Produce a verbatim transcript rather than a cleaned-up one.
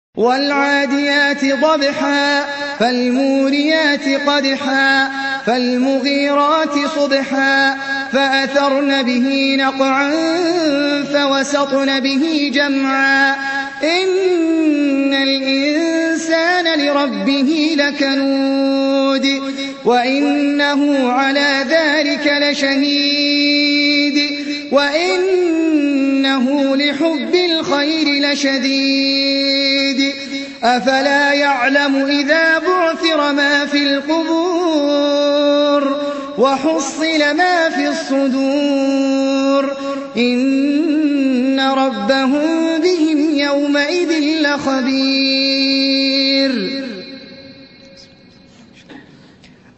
وَالْعَادِيَاتِ ضَبْحًا فَالْمُورِيَاتِ قَدْحًا فَالْمُغِيرَاتِ صُبْحًا فَأَثَرْنَ بِهِ نَقْعًا فَوَسَطْنَ بِهِ جَمْعًا إِنَّ الْإِنسَانَ لِرَبِّهِ لَكَنُودٌ وَإِنَّهُ عَلَىٰ ذَٰلِكَ لَشَهِيدٌ وَإِنَّهُ لِحُبِّ الْخَيْرِ لَشَدِيدٌ أَفَلَا يَعْلَمُ إِذَا بُعْثِرَ مَا فِي الْقُبُورِ وَحُصِّلَ مَا فِي الصُّدُورِ إِنَّ رَبَّهُم بِهِمْ يَوْمَئِذٍ لَّخَبِيرٌ